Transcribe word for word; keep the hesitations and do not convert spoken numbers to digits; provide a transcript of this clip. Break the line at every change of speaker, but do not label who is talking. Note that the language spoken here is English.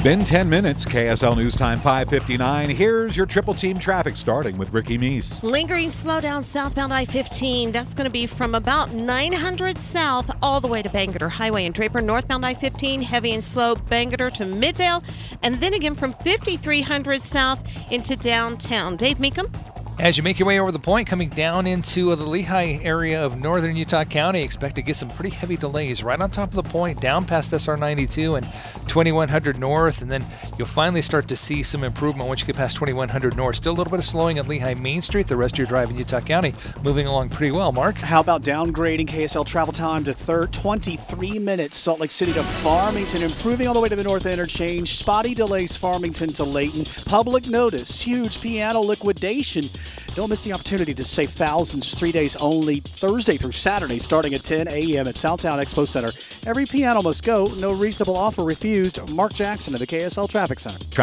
Been ten minutes, K S L News Time five fifty-nine. Here's your triple team traffic starting with Ricky Meese.
Lingering slowdown southbound I fifteen. That's going to be from about nine hundred south all the way to Bangerter Highway and Draper. Northbound I fifteen, heavy and slow, Bangerter to Midvale. And then again from fifty-three hundred south into downtown. Dave Meekum.
As you make your way over the point, coming down into the Lehigh area of northern Utah County, expect to get some pretty heavy delays right on top of the point, down past S R ninety-two and twenty-one hundred north, and then you'll finally start to see some improvement once you get past twenty-one hundred north. Still a little bit of slowing at Lehigh Main Street. The rest of your drive in Utah County moving along pretty well. Mark?
How about downgrading K S L travel time to third, twenty-three minutes, Salt Lake City to Farmington, improving all the way to the north interchange. Spotty delays Farmington to Layton. Public notice, huge piano liquidation. Don't miss the opportunity to save thousands three days only, Thursday through Saturday, starting at ten a.m. at Southtown Expo Center. Every piano must go. No reasonable offer refused. Mark Jackson of the K S L Traffic Center.